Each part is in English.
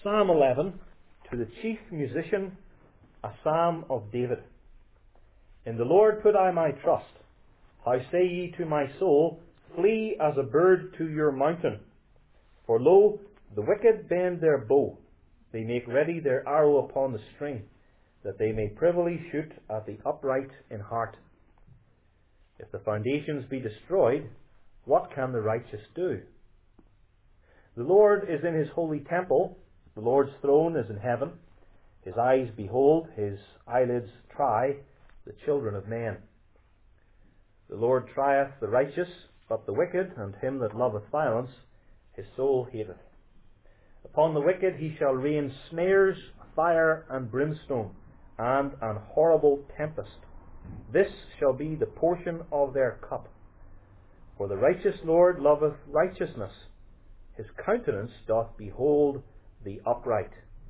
Psalm 11, to the chief musician, a psalm of David. In the Lord put I my trust. How say ye to my soul, flee as a bird to your mountain? For lo, the wicked bend their bow, they make ready their arrow upon the string, that they may privily shoot at the upright in heart. If the foundations be destroyed, what can the righteous do? The Lord is in his holy temple, the Lord's throne is in heaven. His eyes behold, his eyelids try the children of men. The Lord trieth the righteous, but the wicked, and him that loveth violence, his soul hateth. Upon the wicked he shall rain snares, fire, and brimstone, and an horrible tempest. This shall be the portion of their cup. For the righteous Lord loveth righteousness. His countenance doth behold the upright.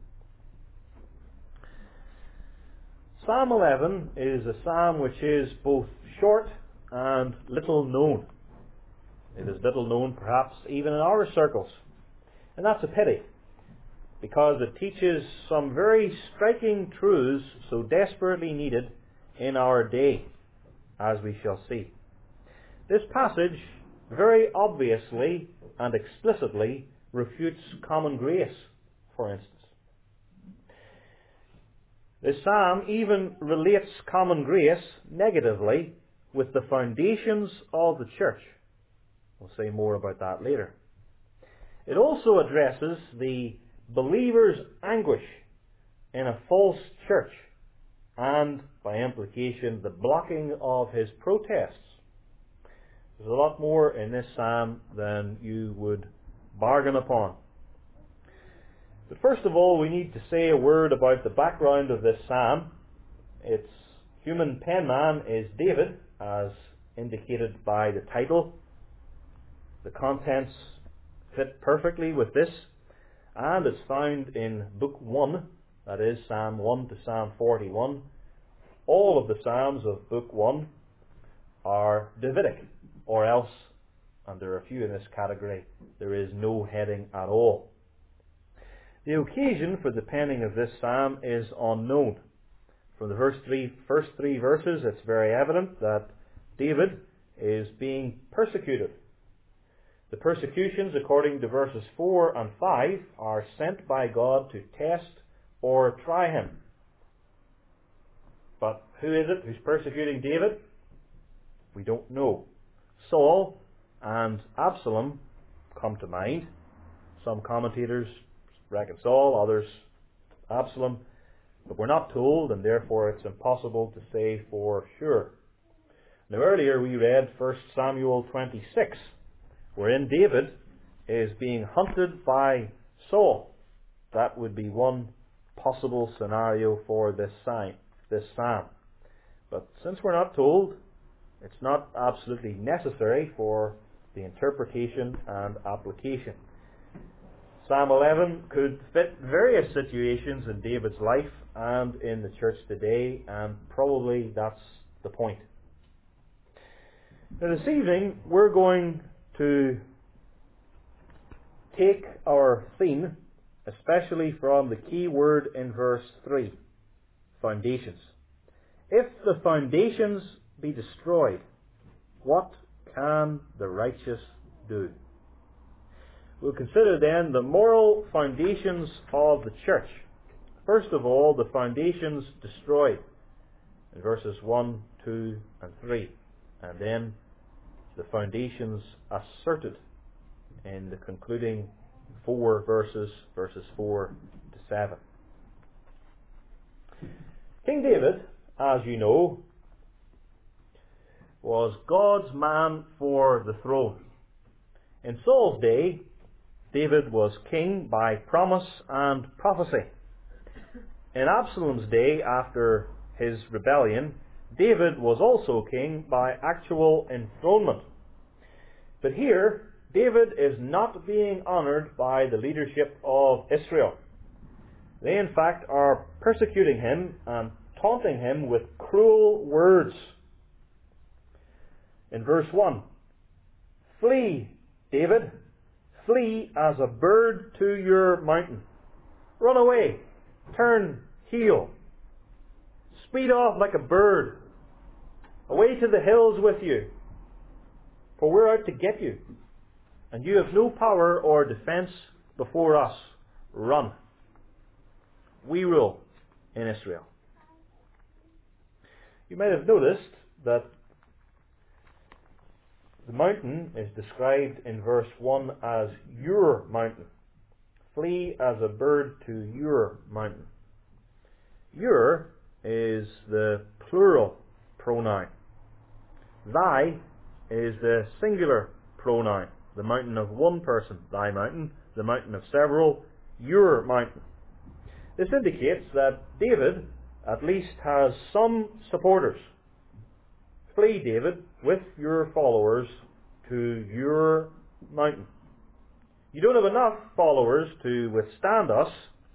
Psalm 11 is a psalm which is both short and little known. It is little known perhaps even in our circles. And that's a pity, because it teaches some very striking truths so desperately needed in our day, as we shall see. This passage very obviously and explicitly refutes common grace, for instance. This psalm even relates common grace negatively with the foundations of the church. We'll say more about that later. It also addresses the believer's anguish in a false church and, by implication, the blocking of his protests. There's a lot more in this psalm than you would bargain upon. But first of all, we need to say a word about the background of this psalm. Its human penman is David, as indicated by the title. The contents fit perfectly with this, and it's found in Book 1, that is Psalm 1 to Psalm 41. All of the Psalms of Book 1 are Davidic, or else, and there are a few in this category, there is no heading at all. The occasion for the penning of this psalm is unknown. From the first three verses, it's very evident that David is being persecuted. The persecutions, according to verses 4 and 5, are sent by God to test or try him. But who is it who's persecuting David? We don't know. Saul and Absalom come to mind. Some commentators reckon Saul, others Absalom, but we're not told, and therefore it's impossible to say for sure. Now earlier we read 1 Samuel 26, wherein David is being hunted by Saul. That would be one possible scenario for this psalm. But since we're not told, it's not absolutely necessary for the interpretation and application. Psalm 11 could fit various situations in David's life and in the church today, and probably that's the point. Now this evening we're going to take our theme, especially from the key word in verse 3, foundations. If the foundations be destroyed, what can the righteous do? We'll consider then the moral foundations of the church. First of all, the foundations destroyed in verses 1, 2, and 3. And then the foundations asserted in the concluding 4 verses 4 to 7. King David, as you know, was God's man for the throne. In Saul's day, David was king by promise and prophecy. In Absalom's day, after his rebellion, David was also king by actual enthronement. But here, David is not being honoured by the leadership of Israel. They in fact are persecuting him and taunting him with cruel words. In verse 1, flee, David, flee as a bird to your mountain. Run away. Turn heel. Speed off like a bird. Away to the hills with you. For we're out to get you. And you have no power or defense before us. Run. We rule in Israel. You might have noticed that the mountain is described in verse 1 as your mountain. Flee as a bird to your mountain. Your is the plural pronoun. Thy is the singular pronoun. The mountain of one person, thy mountain. The mountain of several, your mountain. This indicates that David at least has some supporters. Flee, David, with your followers to your mountain. You don't have enough followers to withstand us,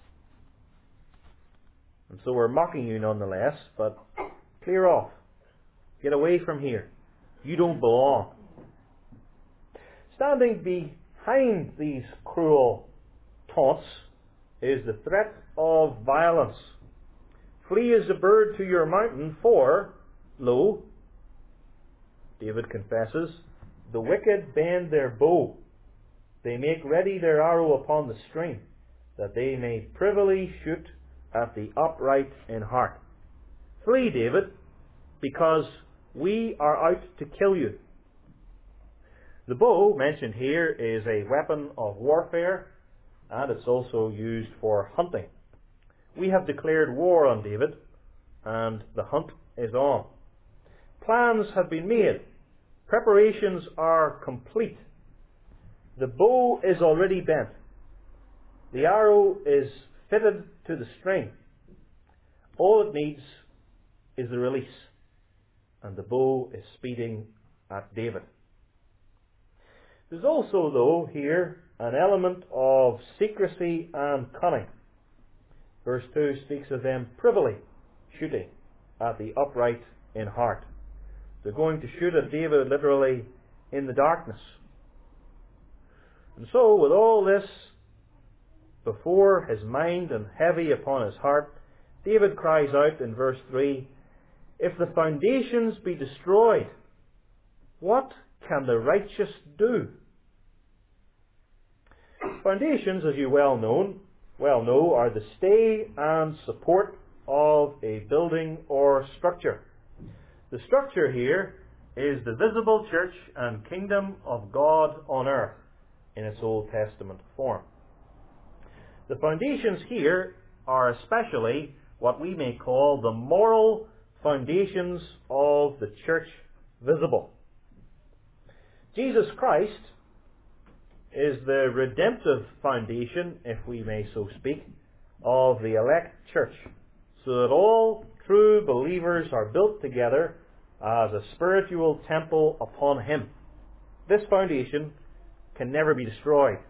and so we're mocking you nonetheless, but clear off. Get away from here. You don't belong. Standing behind these cruel taunts is the threat of violence. Flee as a bird to your mountain, for, lo, David confesses, the wicked bend their bow. They make ready their arrow upon the string, that they may privily shoot at the upright in heart. Flee, David, because we are out to kill you. The bow mentioned here is a weapon of warfare, and it's also used for hunting. We have declared war on David, and the hunt is on. Plans have been made. Preparations are complete. The bow is already bent. The arrow is fitted to the string. All it needs is the release, and the bow is speeding at David. There's also, though, here an element of secrecy and cunning. Verse 2 speaks of them privily shooting at the upright in heart. They're going to shoot at David literally in the darkness. And so, with all this before his mind and heavy upon his heart, David cries out in verse 3, if the foundations be destroyed, what can the righteous do? Foundations, as you well know, are the stay and support of a building or structure. The structure here is the visible church and kingdom of God on earth in its Old Testament form. The foundations here are especially what we may call the moral foundations of the church visible. Jesus Christ is the redemptive foundation, if we may so speak, of the elect church, so that all true believers are built together as a spiritual temple upon Him. This foundation can never be destroyed.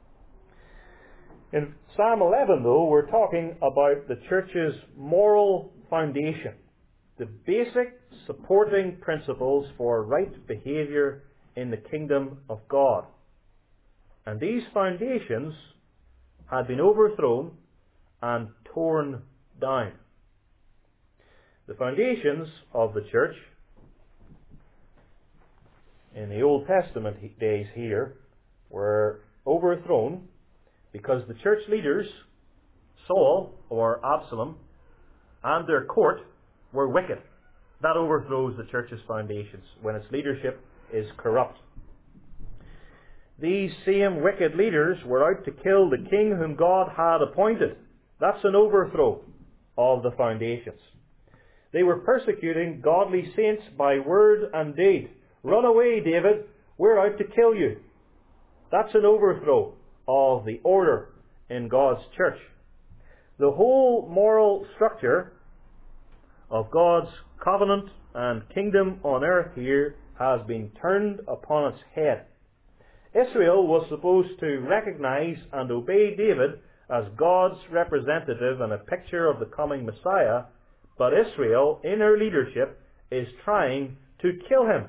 In Psalm 11, though, we're talking about the church's moral foundation, the basic supporting principles for right behaviour in the kingdom of God. And these foundations had been overthrown and torn down. The foundations of the church in the Old Testament days here were overthrown because the church leaders, Saul or Absalom, and their court were wicked. That overthrows the church's foundations when its leadership is corrupt. These same wicked leaders were out to kill the king whom God had appointed. That's an overthrow of the foundations. They were persecuting godly saints by word and deed. Run away, David. We're out to kill you. That's an overthrow of the order in God's church. The whole moral structure of God's covenant and kingdom on earth here has been turned upon its head. Israel was supposed to recognize and obey David as God's representative and a picture of the coming Messiah, but Israel, in her leadership, is trying to kill him.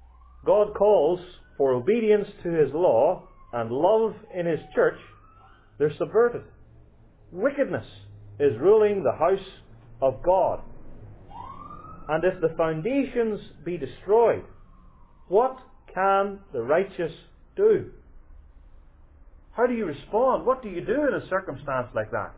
God calls for obedience to His law and love in His church, They're subverted. Wickedness is ruling the house of God. And if the foundations be destroyed, what can the righteous do? How do you respond? What do you do in a circumstance like that?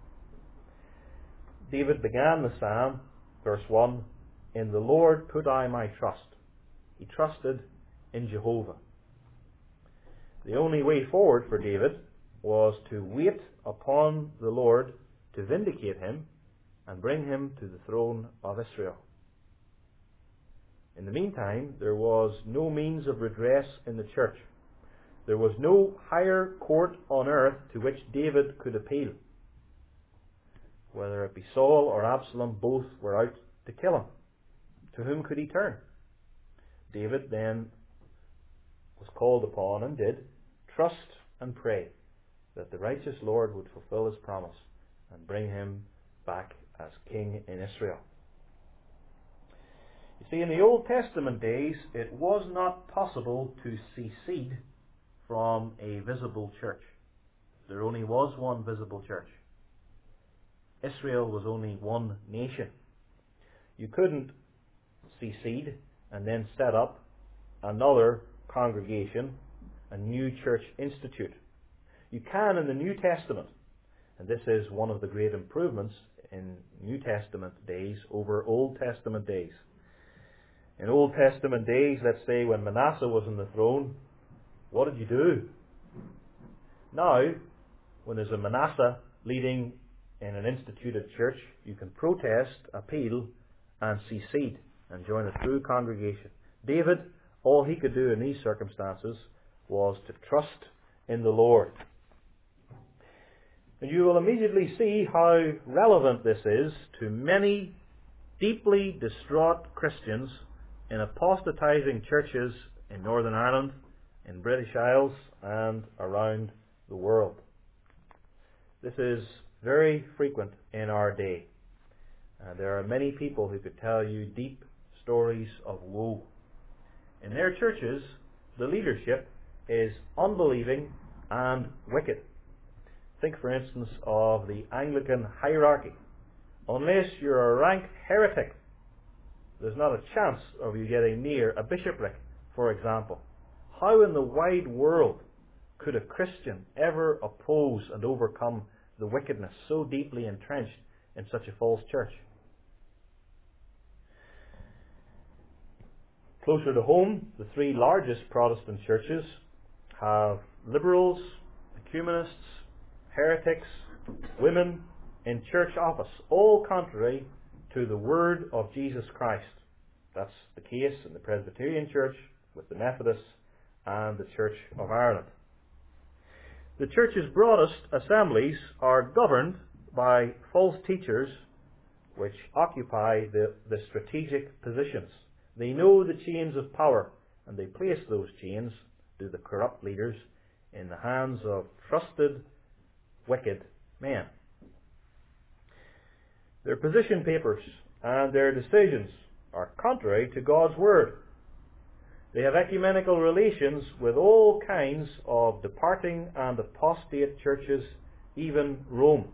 David began the psalm, verse 1, "In the Lord put I my trust." He trusted in Jehovah. The only way forward for David was to wait upon the Lord to vindicate him and bring him to the throne of Israel. In the meantime, there was no means of redress in the church. There was no higher court on earth to which David could appeal. Whether it be Saul or Absalom, both were out to kill him. To whom could he turn? David then was called upon, and did, trust and pray that the righteous Lord would fulfill his promise and bring him back as king in Israel. You see, in the Old Testament days, it was not possible to secede from a visible church. There only was one visible church. Israel was only one nation. You couldn't secede and then set up another congregation, a new church institute. You can in the New Testament, and this is one of the great improvements in New Testament days over Old Testament days. In Old Testament days, let's say when Manasseh was on the throne, what did you do? Now, when there's a Manasseh leading in an instituted church, you can protest, appeal, and secede and join a true congregation. David, all he could do in these circumstances was to trust in the Lord. And you will immediately see how relevant this is to many deeply distraught Christians in apostatizing churches in Northern Ireland, in British Isles, and around the world. This is very frequent in our day. There are many people who could tell you deep stories of woe. In their churches, the leadership is unbelieving and wicked. Think, for instance, of the Anglican hierarchy. Unless you're a rank heretic, there's not a chance of you getting near a bishopric, for example. How in the wide world could a Christian ever oppose and overcome the wickedness so deeply entrenched in such a false church? Closer to home, the three largest Protestant churches have liberals, ecumenists, heretics, women in church office, all contrary to the word of Jesus Christ. That's the case in the Presbyterian Church, with the Methodists, and the Church of Ireland. The church's broadest assemblies are governed by false teachers which occupy the strategic positions. They know the chains of power, and they place those chains, to the corrupt leaders, in the hands of trusted, wicked men. Their position papers and their decisions are contrary to God's Word. They have ecumenical relations with all kinds of departing and apostate churches, even Rome.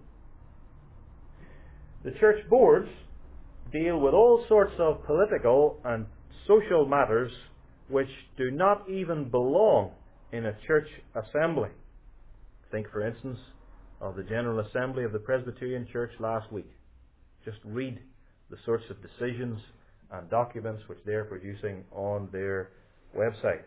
The church boards deal with all sorts of political and social matters which do not even belong in a church assembly. Think, for instance, of the General Assembly of the Presbyterian Church last week. Just read the sorts of decisions and documents which they're producing on their website.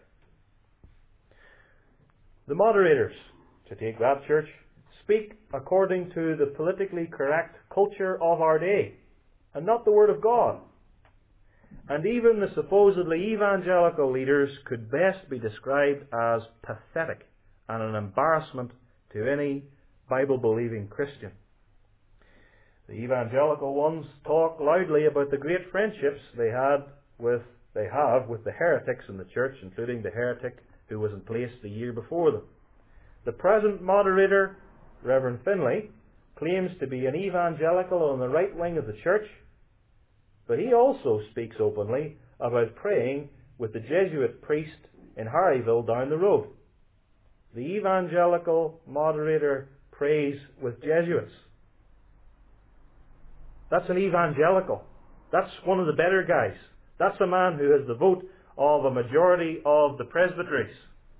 The moderators, to take that church, speak according to the politically correct culture of our day, and not the Word of God. And even the supposedly evangelical leaders could best be described as pathetic and an embarrassment to any Bible-believing Christian. The evangelical ones talk loudly about the great friendships they have with the heretics in the church, including the heretic who was in place the year before them. The present moderator, Reverend Finlay, claims to be an evangelical on the right wing of the church, but he also speaks openly about praying with the Jesuit priest in Harryville down the road. The evangelical moderator prays with Jesuits. That's an evangelical. That's one of the better guys. That's a man who has the vote of a majority of the presbyteries.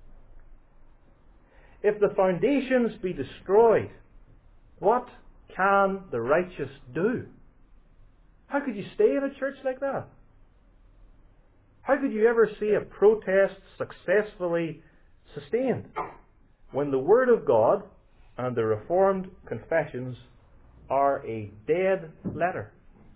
If the foundations be destroyed, what can the righteous do? How could you stay in a church like that? How could you ever see a protest successfully sustained when the Word of God and the Reformed confessions are a dead letter?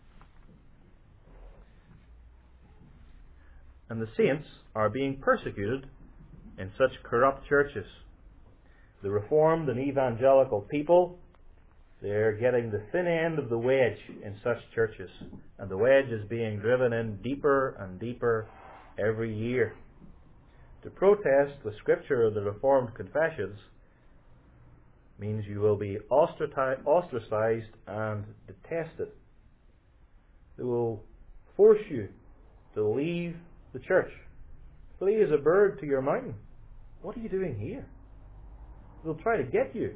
And the saints are being persecuted in such corrupt churches. The Reformed and evangelical people, they're getting the thin end of the wedge in such churches. And the wedge is being driven in deeper and deeper every year. To protest the Scripture of the Reformed confessions means you will be ostracized and detested. They will force you to leave the church. Flee as a bird to your mountain. What are you doing here? They'll try to get you.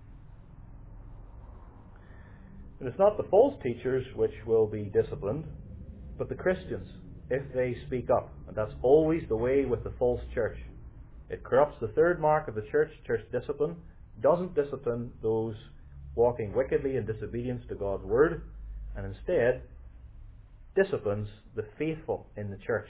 And it's not the false teachers which will be disciplined, but the Christians, if they speak up. And that's always the way with the false church. It corrupts the third mark of the church. Church discipline doesn't discipline those walking wickedly in disobedience to God's word, and instead disciplines the faithful in the church.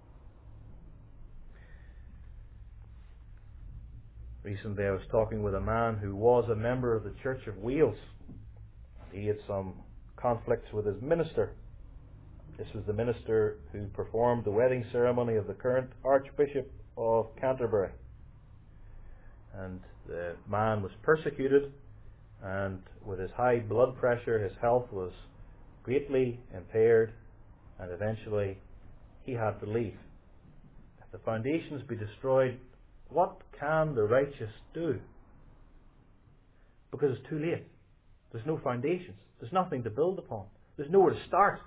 Recently I was talking with a man who was a member of the Church of Wales. He had some conflicts with his minister. This was the minister who performed the wedding ceremony of the current Archbishop of Canterbury. And the man was persecuted, and with his high blood pressure, his health was greatly impaired, and eventually he had to leave. If the foundations be destroyed, what can the righteous do? Because it's too late. There's no foundations. There's nothing to build upon. There's nowhere to start.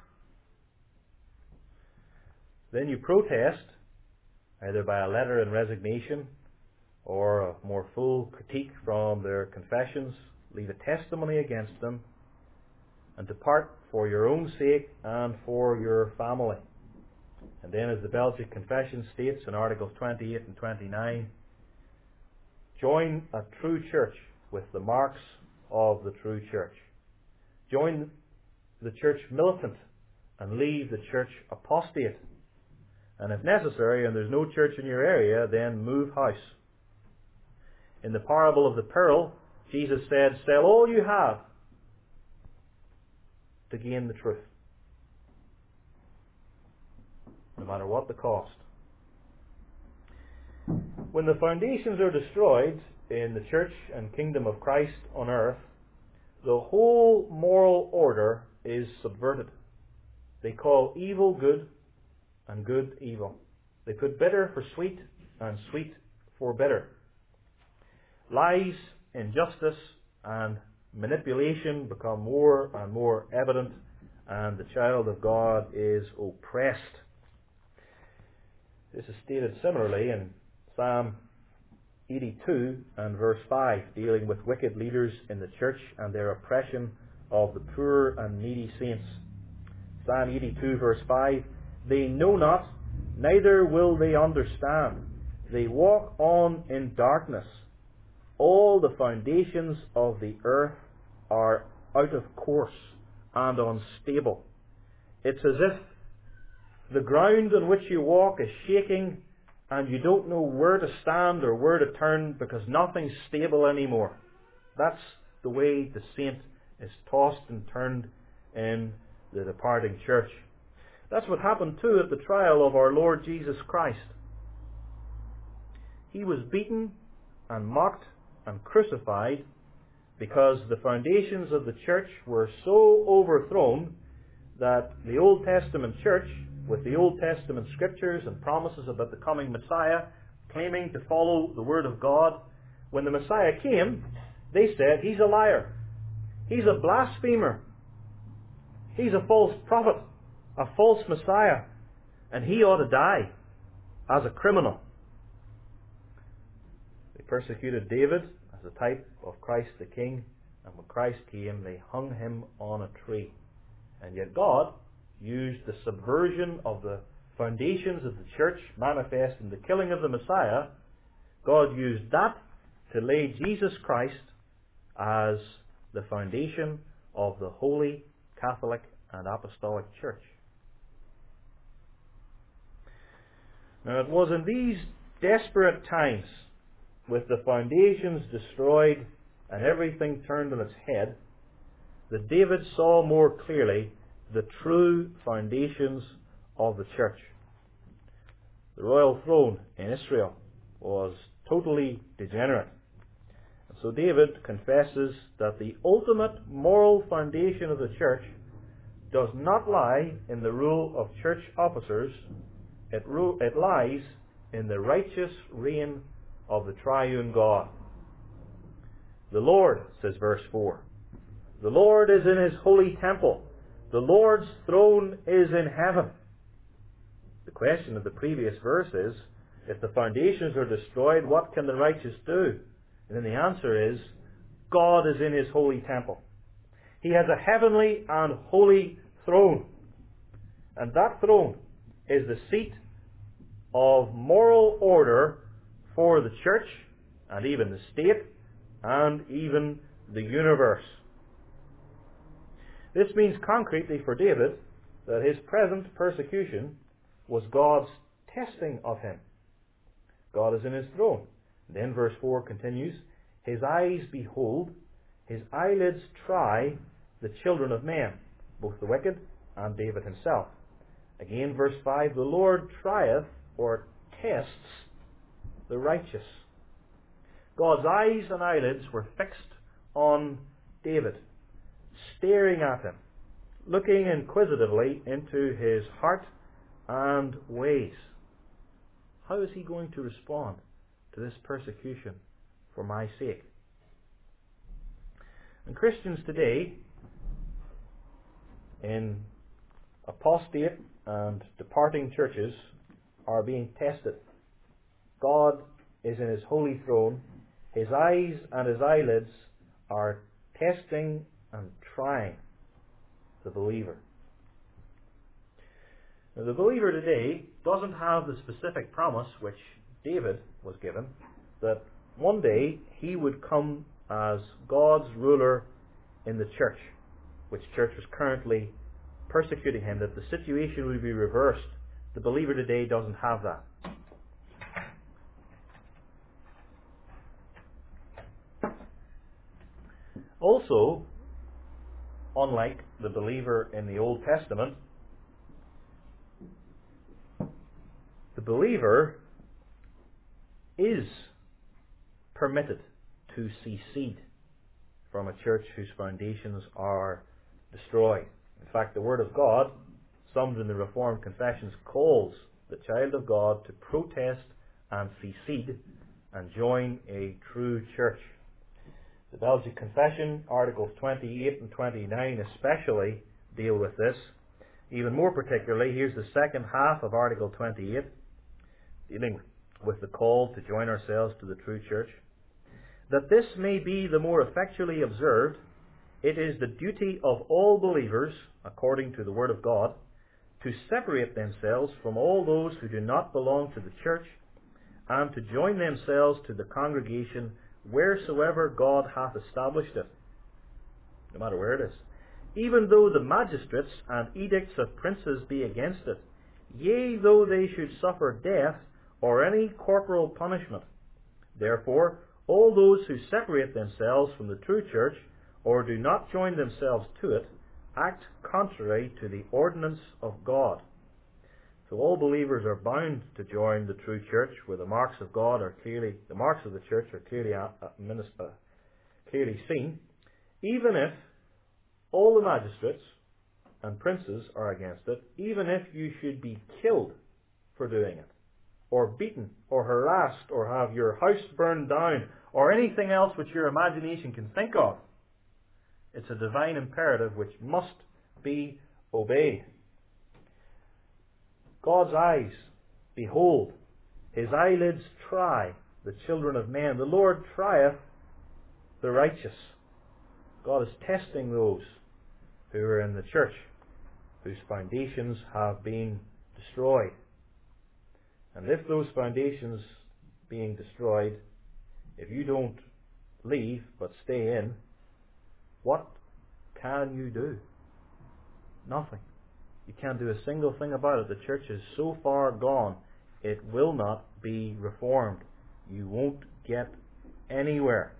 Then you protest, either by a letter in resignation or a more full critique from their confessions, leave a testimony against them, and depart for your own sake and for your family. And then, as the Belgic Confession states in Articles 28 and 29, join a true church with the marks of the true church. Join the church militant and leave the church apostate. And if necessary, and there's no church in your area, then move house. In the parable of the pearl, Jesus said, sell all you have to gain the truth, no matter what the cost. When the foundations are destroyed in the church and kingdom of Christ on earth, the whole moral order is subverted. They call evil good and good evil. They put bitter for sweet and sweet for bitter. Lies, injustice, and manipulation become more and more evident, and the child of God is oppressed. This is stated similarly in Psalm 82 and verse 5, dealing with wicked leaders in the church and their oppression of the poor and needy saints. Psalm 82 verse 5, they know not, neither will they understand. They walk on in darkness. All the foundations of the earth are out of course and unstable. It's as if the ground on which you walk is shaking and you don't know where to stand or where to turn because nothing's stable anymore. That's the way the saint is tossed and turned in the departing church. That's what happened too at the trial of our Lord Jesus Christ. He was beaten and mocked and crucified because the foundations of the church were so overthrown that the Old Testament church, with the Old Testament scriptures and promises about the coming Messiah, claiming to follow the Word of God, when the Messiah came, they said, he's a liar. He's a blasphemer. He's a false prophet, a false Messiah, and he ought to die as a criminal. They persecuted David, a as a type of Christ the King, and when Christ came, they hung him on a tree. And yet God used the subversion of the foundations of the church, manifest in the killing of the Messiah. God used that to lay Jesus Christ as the foundation of the Holy Catholic and Apostolic Church. Now it was in these desperate times, with the foundations destroyed and everything turned on its head, that David saw more clearly the true foundations of the church. The royal throne in Israel was totally degenerate. And so David confesses that the ultimate moral foundation of the church does not lie in the rule of church officers. It lies in the righteous reign of the triune God. The Lord, says verse 4, the Lord is in his holy temple. The Lord's throne is in heaven. The question of the previous verse is, if the foundations are destroyed, what can the righteous do? And then the answer is, God is in his holy temple. He has a heavenly and holy throne. And that throne is the seat of moral order for the church, and even the state, and even the universe. This means concretely for David that his present persecution was God's testing of him. God is in his throne. Then verse 4 continues, his eyes behold, his eyelids try the children of men, both the wicked and David himself. Again, verse 5, the Lord trieth or tests the righteous. God's eyes and eyelids were fixed on David, staring at him, looking inquisitively into his heart and ways. How is he going to respond to this persecution for my sake? And Christians today, in apostate and departing churches, are being tested. God is in his holy throne. His eyes and his eyelids are testing and trying the believer. Now, the believer today doesn't have the specific promise which David was given, that one day he would come as God's ruler in the church, which church was currently persecuting him, that the situation would be reversed. The believer today doesn't have that. Also, unlike the believer in the Old Testament, the believer is permitted to secede from a church whose foundations are destroyed. In fact, the Word of God, summed in the Reformed Confessions, calls the child of God to protest and secede and join a true church. The Belgic Confession, Articles 28 and 29 especially, deal with this. Even more particularly, here's the second half of Article 28, dealing with the call to join ourselves to the true church. That this may be the more effectually observed, it is the duty of all believers, according to the Word of God, to separate themselves from all those who do not belong to the church, and to join themselves to the congregation wheresoever God hath established it, no matter where it is, even though the magistrates and edicts of princes be against it, yea, though they should suffer death or any corporal punishment. Therefore, all those who separate themselves from the true church, or do not join themselves to it, act contrary to the ordinance of God. So all believers are bound to join the true church, where the marks of God are clearly, the marks of the church are clearly seen, even if all the magistrates and princes are against it, even if you should be killed for doing it, or beaten, or harassed, or have your house burned down, or anything else which your imagination can think of. It's a divine imperative which must be obeyed. God's eyes behold, his eyelids try the children of men. The Lord trieth the righteous? God is testing those who are in the church, whose foundations have been destroyed. And if those foundations being destroyed, if you don't leave but stay in, what can you do? Nothing. You can't do a single thing about it. The church is so far gone, it will not be reformed. You won't get anywhere.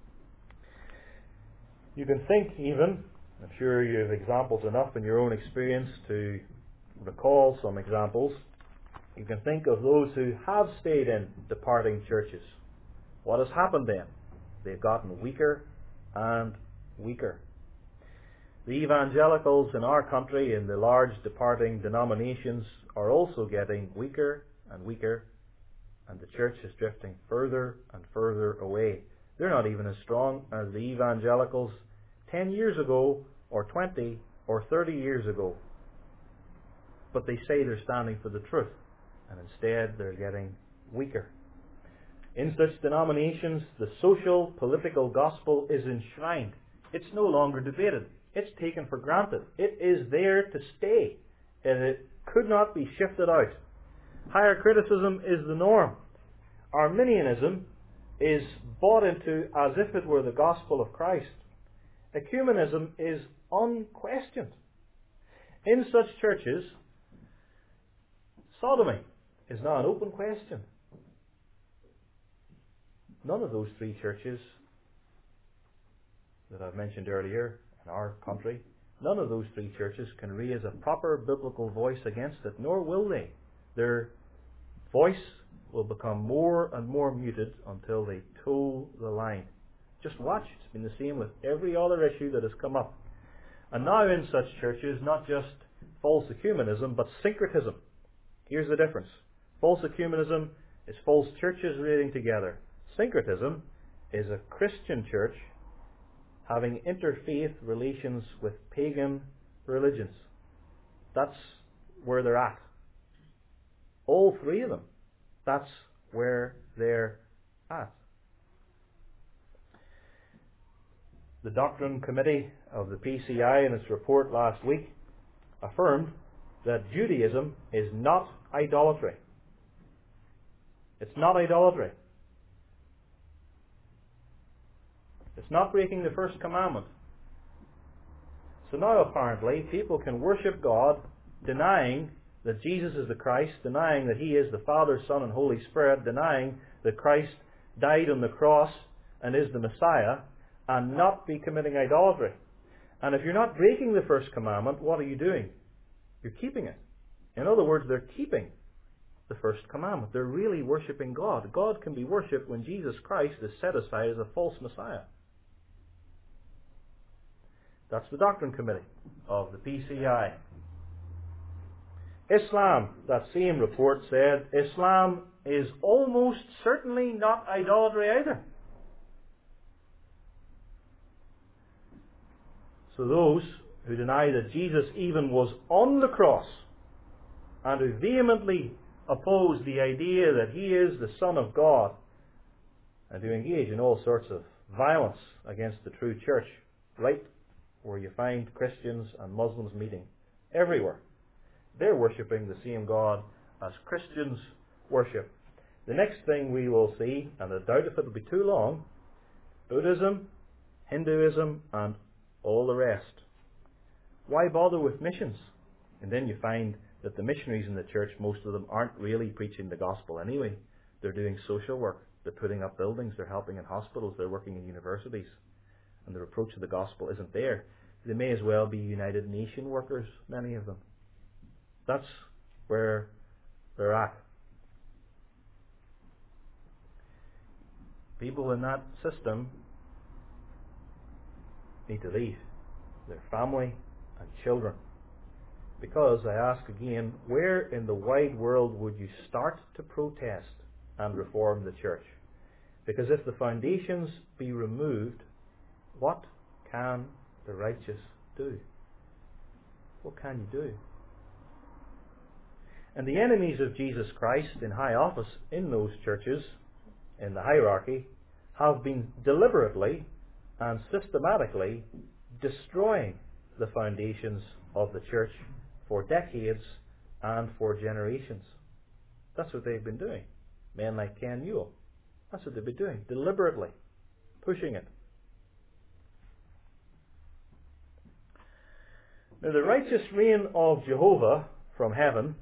You can think even, I'm sure you have examples enough in your own experience to recall some examples. You can think of those who have stayed in departing churches. What has happened then? They've gotten weaker and weaker. The evangelicals in our country, in the large departing denominations, are also getting weaker and weaker, and the church is drifting further and further away. They're not even as strong as the evangelicals 10 years ago, or 20, or 30 years ago. But they say they're standing for the truth, and instead they're getting weaker. In such denominations, the social, political gospel is enshrined. It's no longer debated. It's taken for granted. It is there to stay, and it could not be shifted out. Higher criticism is the norm. Arminianism is bought into as if it were the gospel of Christ. Ecumenism is unquestioned. In such churches, sodomy is now an open question. None of those three churches that I've mentioned earlier in our country, none of those three churches can raise a proper biblical voice against it, nor will they. Their voice will become more and more muted until they toe the line. Just watch. It's been the same with every other issue that has come up. And now in such churches, not just false ecumenism, but syncretism. Here's the difference. False ecumenism is false churches relating together. Syncretism is a Christian church having interfaith relations with pagan religions. That's where they're at. All three of them. That's where they're at. The Doctrine Committee of the PCI in its report last week affirmed that Judaism is not idolatry. It's not idolatry. It's not breaking the first commandment. So now apparently people can worship God denying that Jesus is the Christ, denying that He is the Father, Son and Holy Spirit, denying that Christ died on the cross and is the Messiah, and not be committing idolatry. And if you're not breaking the first commandment, what are you doing? You're keeping it. In other words, they're keeping the first commandment. They're really worshipping God. God can be worshipped when Jesus Christ is set aside as a false Messiah. That's the Doctrine Committee of the PCI. Islam, that same report said, Islam is almost certainly not idolatry either. So those who deny that Jesus even was on the cross and who vehemently oppose the idea that He is the Son of God and who engage in all sorts of violence against the true church, right where you find Christians and Muslims meeting, everywhere, they're worshipping the same God as Christians worship. The next thing we will see, and I doubt if it will be too long, Buddhism, Hinduism, and all the rest. Why bother with missions? And then you find that the missionaries in the church, most of them aren't really preaching the gospel anyway. They're doing social work. They're putting up buildings. They're helping in hospitals. They're working in universities. And the reproach of the gospel isn't there. They may as well be United Nation workers, many of them. That's where they're at. People in that system need to leave their family and children. Because, I ask again, where in the wide world would you start to protest and reform the church? Because if the foundations be removed, what can the righteous do? What can you do? And the enemies of Jesus Christ in high office in those churches, in the hierarchy, have been deliberately and systematically destroying the foundations of the church for decades and for generations. That's what they've been doing. Men like Ken Newell. That's what they've been doing, deliberately pushing it. Now, the righteous reign of Jehovah from heaven,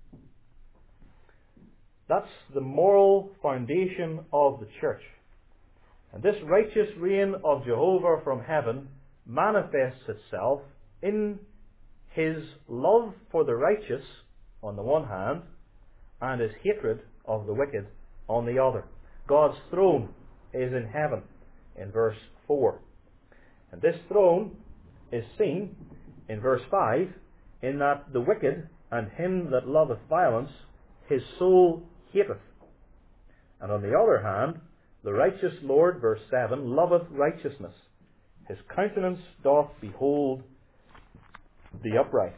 that's the moral foundation of the church. And this righteous reign of Jehovah from heaven manifests itself in his love for the righteous on the one hand, and his hatred of the wicked on the other. God's throne is in heaven in verse 4. And this throne is seen in verse 5 in that the wicked and him that loveth violence his soul hateth. And on the other hand, the righteous Lord, verse 7, loveth righteousness. His countenance doth behold the upright.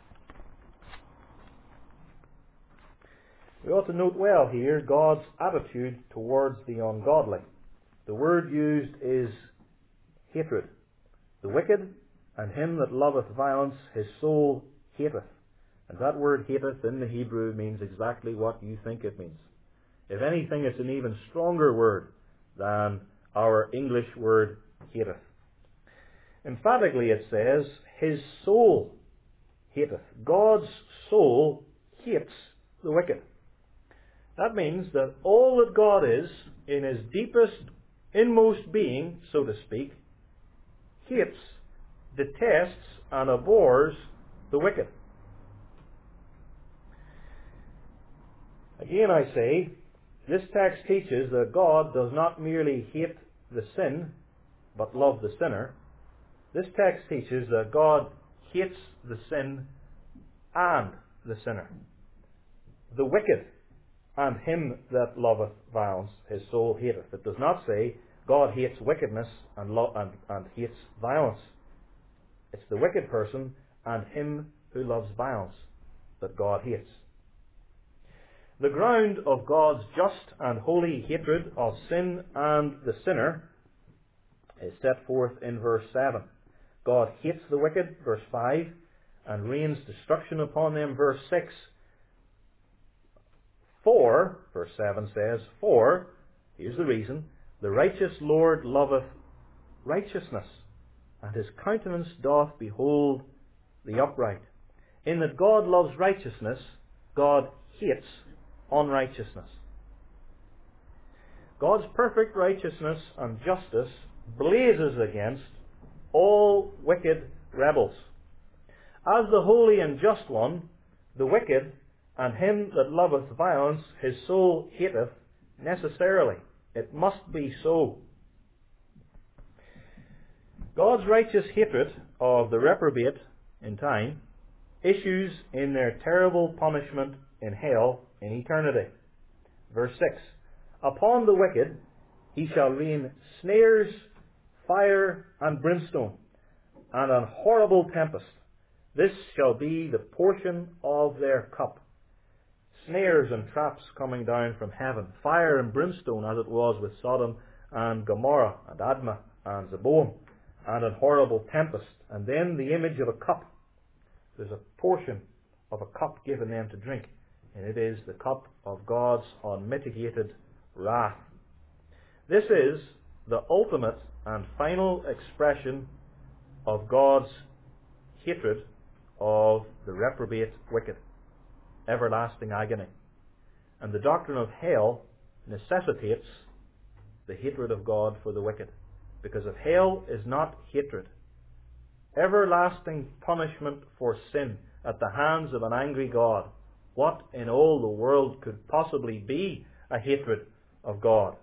We ought to note well here God's attitude towards the ungodly. The word used is hatred. The wicked and him that loveth violence his soul hateth. And that word hateth in the Hebrew means exactly what you think it means. If anything, it's an even stronger word than our English word hateth. Emphatically it says, his soul hateth. God's soul hates the wicked. That means that all that God is, in his deepest, inmost being, so to speak, hates, detests, and abhors the wicked. Again I say, this text teaches that God does not merely hate the sin, but love the sinner. This text teaches that God hates the sin and the sinner. The wicked and him that loveth violence, his soul hateth. It does not say God hates wickedness and hates violence. It's the wicked person and him who loves violence that God hates. The ground of God's just and holy hatred of sin and the sinner is set forth in verse 7. God hates the wicked, verse 5, and rains destruction upon them, verse 6. For, verse 7 says, for, here's the reason, the righteous Lord loveth righteousness, and his countenance doth behold the upright. In that God loves righteousness, God hates unrighteousness. God's perfect righteousness and justice blazes against all wicked rebels. As the holy and just one, the wicked and him that loveth violence his soul hateth necessarily. It must be so. God's righteous hatred of the reprobate in time issues in their terrible punishment in hell in eternity. Verse 6. Upon the wicked he shall rain snares, fire, and brimstone, and an horrible tempest. This shall be the portion of their cup. Snares and traps coming down from heaven, fire and brimstone as it was with Sodom and Gomorrah and Admah and Zeboam, and an horrible tempest. And then the image of a cup. There's a portion of a cup given them to drink, and it is the cup of God's unmitigated wrath. This is the ultimate and final expression of God's hatred of the reprobate wicked. Everlasting agony. And the doctrine of hell necessitates the hatred of God for the wicked. Because if hell is not hatred, everlasting punishment for sin at the hands of an angry God, what in all the world could possibly be a hatred of God?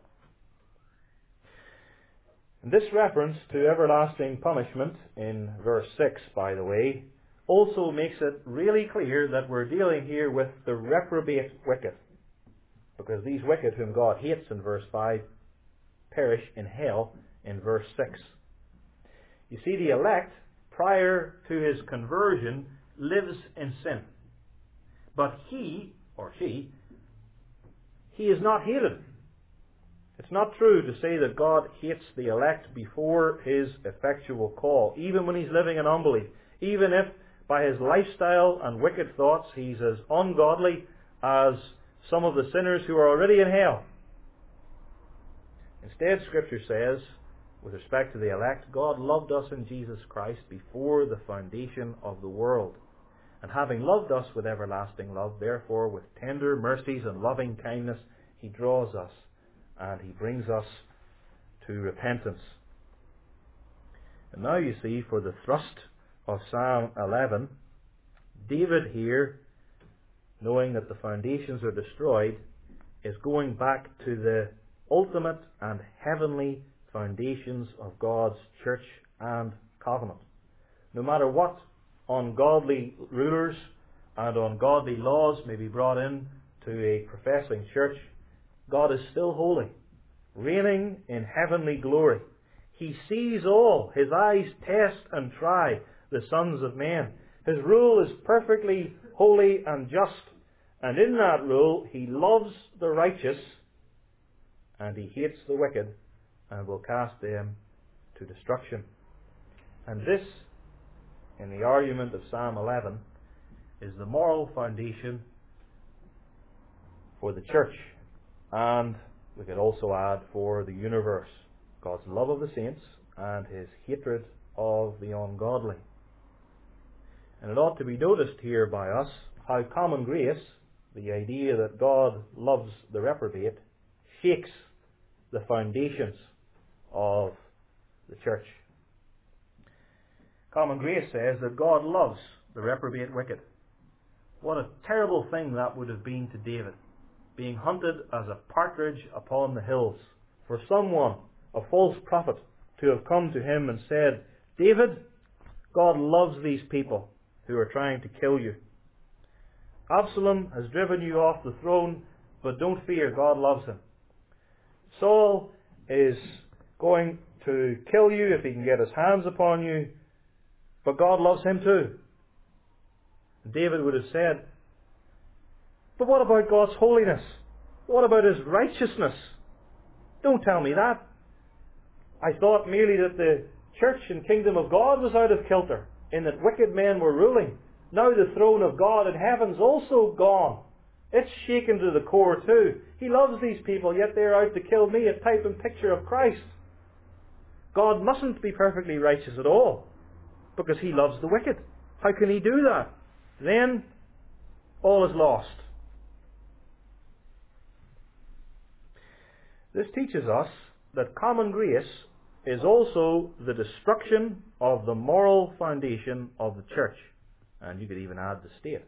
And this reference to everlasting punishment in verse 6, by the way, also makes it really clear that we're dealing here with the reprobate wicked. Because these wicked whom God hates in verse 5 perish in hell in verse 6. You see, the elect, prior to his conversion, lives in sin. But he, or she, he is not hated. It's not true to say that God hates the elect before His effectual call, even when He's living in unbelief, even if by his lifestyle and wicked thoughts he's as ungodly as some of the sinners who are already in hell. Instead, Scripture says, with respect to the elect, God loved us in Jesus Christ before the foundation of the world. And having loved us with everlasting love, therefore with tender mercies and loving kindness, He draws us and He brings us to repentance. And now you see, for the thrust of Psalm 11, David here, knowing that the foundations are destroyed, is going back to the ultimate and heavenly foundations of God's church and covenant. No matter what ungodly rulers and ungodly laws may be brought in to a professing church, God is still holy, reigning in heavenly glory. He sees all. His eyes test and try the sons of men. His rule is perfectly holy and just. And in that rule, He loves the righteous and He hates the wicked and will cast them to destruction. And this, in the argument of Psalm 11, is the moral foundation for the church. And we could also add for the universe. God's love of the saints and His hatred of the ungodly. And it ought to be noticed here by us how common grace, the idea that God loves the reprobate, shakes the foundations of the church. Common grace says that God loves the reprobate wicked. What a terrible thing that would have been to David, being hunted as a partridge upon the hills, for someone, a false prophet, to have come to him and said, David, God loves these people who are trying to kill you. Absalom has driven you off the throne, but don't fear, God loves him. Saul is going to kill you if he can get his hands upon you, but God loves him too. And David would have said, but what about God's holiness? What about His righteousness? Don't tell me that. I thought merely that the church and kingdom of God was out of kilter, in that wicked men were ruling. Now the throne of God in heaven's also gone. It's shaken to the core too. He loves these people, yet they're out to kill me, a type and picture of Christ. God mustn't be perfectly righteous at all, because He loves the wicked. How can He do that? Then all is lost. This teaches us that common grace is also the destruction of the moral foundation of the church. And you could even add the state.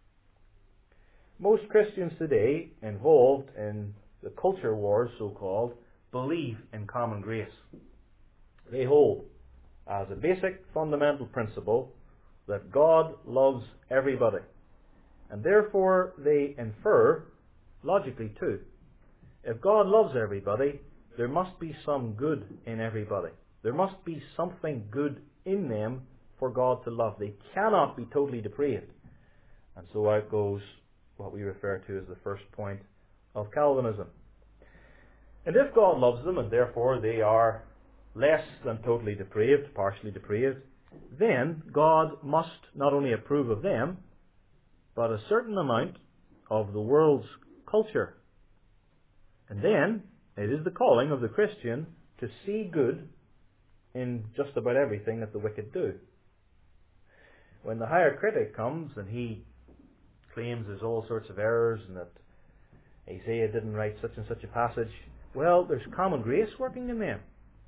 Most Christians today involved in the culture wars, so-called, believe in common grace. They hold as a basic fundamental principle that God loves everybody. And therefore they infer, logically too, if God loves everybody, there must be some good in everybody. There must be something good in them for God to love. They cannot be totally depraved. And so out goes what we refer to as the first point of Calvinism. And if God loves them, and therefore they are less than totally depraved, partially depraved, then God must not only approve of them, but a certain amount of the world's culture. And then it is the calling of the Christian to see good in just about everything that the wicked do. When the higher critic comes and he claims there's all sorts of errors and that Isaiah didn't write such and such a passage, well, there's common grace working in them.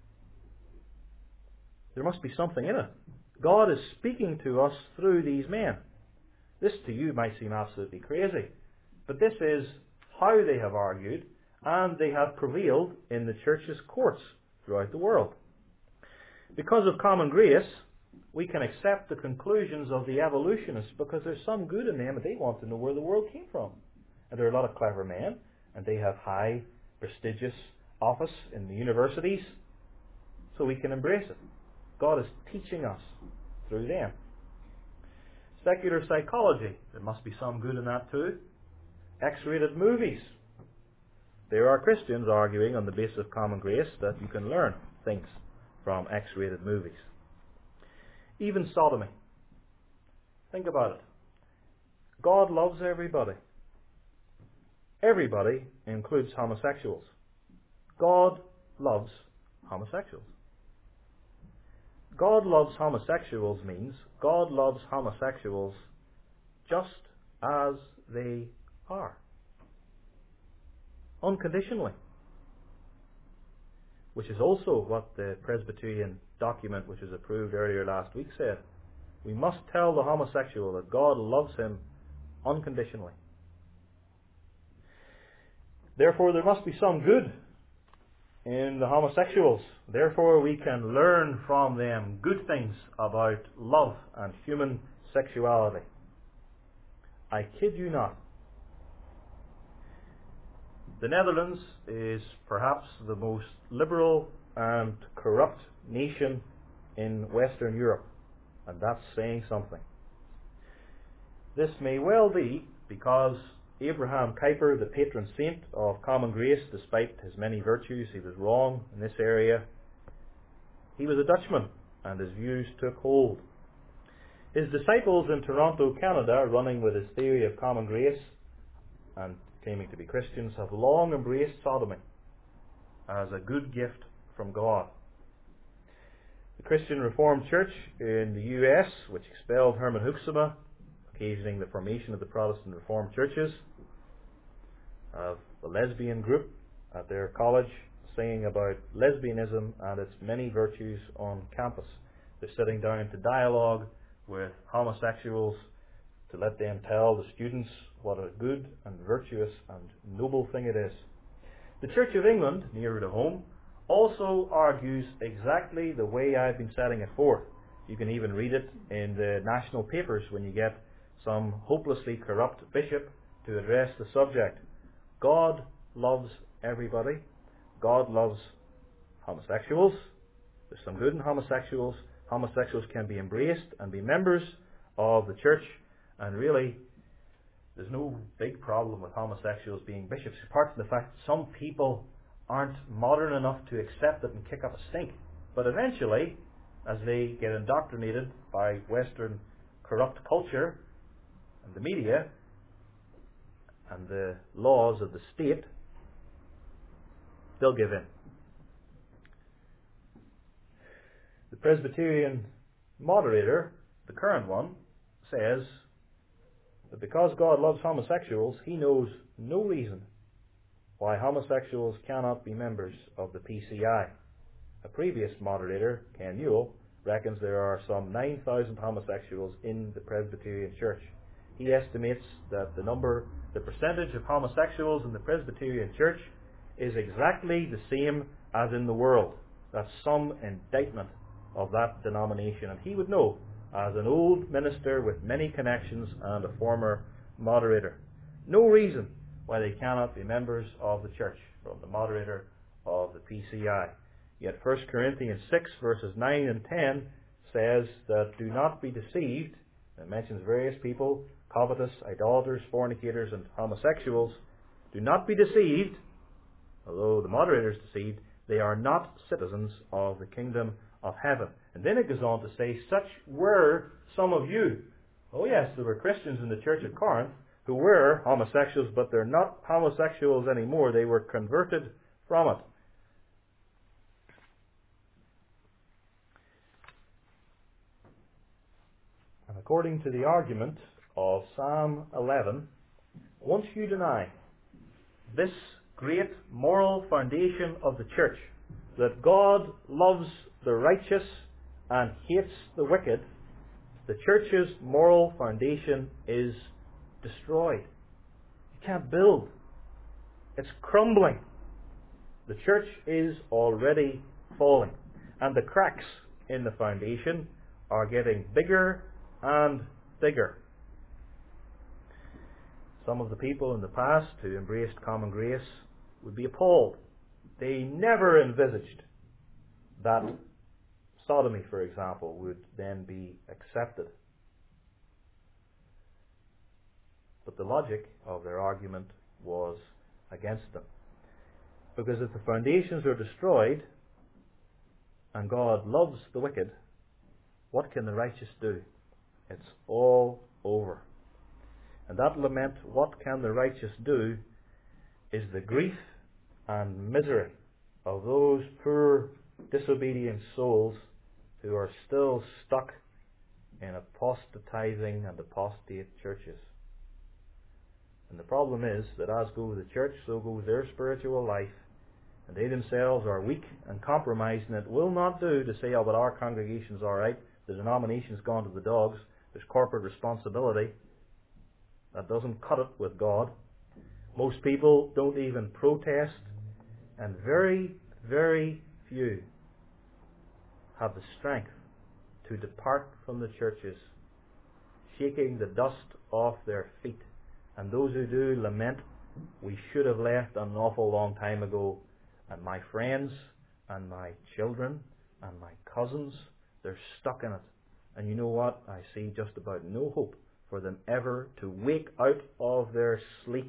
There must be something in it. God is speaking to us through these men. This to you might seem absolutely crazy, but this is how they have argued, and they have prevailed in the church's courts throughout the world. Because of common grace, we can accept the conclusions of the evolutionists because there's some good in them and they want to know where the world came from. And there are a lot of clever men, and they have high, prestigious office in the universities, so we can embrace it. God is teaching us through them. Secular psychology, there must be some good in that too. X-rated movies. There are Christians arguing on the basis of common grace that you can learn things from X-rated movies. Even sodomy. Think about it. God loves everybody. Everybody includes homosexuals. God loves homosexuals. God loves homosexuals means God loves homosexuals just as they are. Unconditionally. Which is also what the Presbyterian document, which was approved earlier last week, said. We must tell the homosexual that God loves him unconditionally. Therefore, there must be some good in the homosexuals. Therefore, we can learn from them good things about love and human sexuality. I kid you not. The Netherlands is perhaps the most liberal and corrupt nation in Western Europe, and that's saying something. This may well be because Abraham Kuyper, the patron saint of common grace, despite his many virtues, he was wrong in this area. He was a Dutchman, and his views took hold. His disciples in Toronto, Canada, running with his theory of common grace and claiming to be Christians, have long embraced sodomy as a good gift from God. The Christian Reformed Church in the US, which expelled Herman Hoeksema, occasioning the formation of the Protestant Reformed churches, have the lesbian group at their college singing about lesbianism and its many virtues on campus. They're sitting down to dialogue with homosexuals to let them tell the students what a good and virtuous and noble thing it is. The Church of England, nearer to home, also argues exactly the way I've been setting it forth. You can even read it in the national papers when you get some hopelessly corrupt bishop to address the subject. God loves everybody. God loves homosexuals. There's some good in homosexuals. Homosexuals can be embraced and be members of the church, and really there's no big problem with homosexuals being bishops, apart from the fact that some people aren't modern enough to accept it and kick up a stink. But eventually, as they get indoctrinated by Western corrupt culture and the media and the laws of the state, they'll give in. The Presbyterian moderator, the current one, says that because God loves homosexuals, he knows no reason why homosexuals cannot be members of the PCI. A previous moderator, Ken Newell, reckons there are some 9,000 homosexuals in the Presbyterian Church. He estimates that the percentage of homosexuals in the Presbyterian Church is exactly the same as in the world. That's some indictment of that denomination. And he would know, as an old minister with many connections and a former moderator, no reason why they cannot be members of the church, from the moderator of the PCI. Yet 1 Corinthians 6 verses 9 and 10 says that do not be deceived. It mentions various people, covetous, idolaters, fornicators, and homosexuals. Do not be deceived. Although the moderator is deceived, they are not citizens of the kingdom of heaven. And then it goes on to say, such were some of you. Oh yes, there were Christians in the church at Corinth who were homosexuals, but they're not homosexuals anymore. They were converted from it. And according to the argument of Psalm 11, once you deny this great moral foundation of the church, that God loves the righteous and hates the wicked, the church's moral foundation is destroyed. You can't build. It's crumbling. The church is already falling, and the cracks in the foundation are getting bigger and bigger. Some of the people in the past who embraced common grace would be appalled. They never envisaged that sodomy, for example, would then be accepted. But the logic of their argument was against them. Because if the foundations are destroyed, and God loves the wicked, what can the righteous do? It's all over. And that lament, what can the righteous do, is the grief and misery of those poor disobedient souls who are still stuck in apostatizing and apostate churches. And the problem is that as goes the church, so goes their spiritual life, and they themselves are weak and compromised, and it will not do to say, oh, but our congregation's all right, the denomination's gone to the dogs, there's corporate responsibility. That doesn't cut it with God. Most people don't even protest, and very, very few have the strength to depart from the churches, shaking the dust off their feet. And those who do lament, we should have left an awful long time ago. And my friends and my children and my cousins, they're stuck in it. And you know what? I see just about no hope for them ever to wake out of their sleep.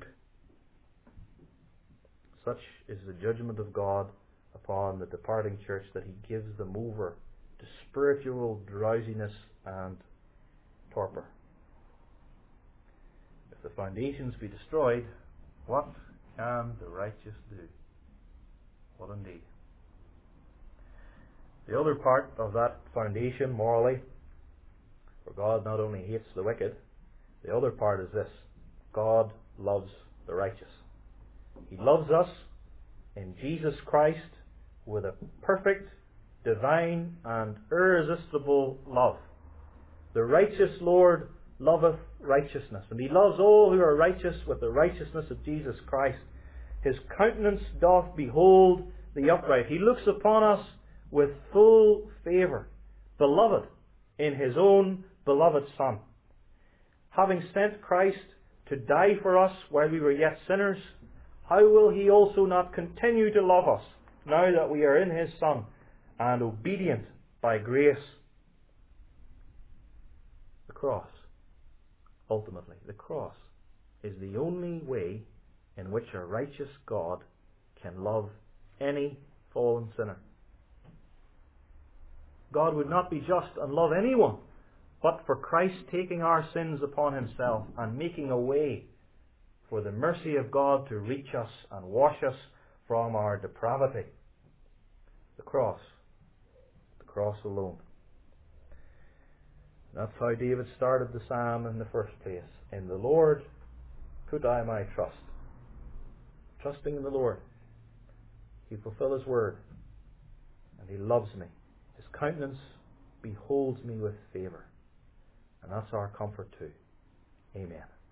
Such is the judgment of God upon the departing church, that He gives them over to spiritual drowsiness and torpor. If the foundations be destroyed, what can the righteous do? What indeed? The other part of that foundation morally, for God not only hates the wicked, the other part is this: God loves the righteous. He loves us in Jesus Christ with a perfect, divine, and irresistible love. The righteous Lord loveth righteousness, and He loves all who are righteous with the righteousness of Jesus Christ. His countenance doth behold the upright. He looks upon us with full favour, beloved in His own beloved Son. Having sent Christ to die for us while we were yet sinners, how will He also not continue to love us now that we are in His Son and obedient by grace? The cross, ultimately, the cross is the only way in which a righteous God can love any fallen sinner. God would not be just and love anyone but for Christ taking our sins upon Himself and making a way for the mercy of God to reach us and wash us from our depravity. The cross alone. That's how David started the psalm in the first place. In the Lord put I my trust. Trusting in the Lord, He fulfills His word, and He loves me. His countenance beholds me with favour. And that's our comfort too. Amen.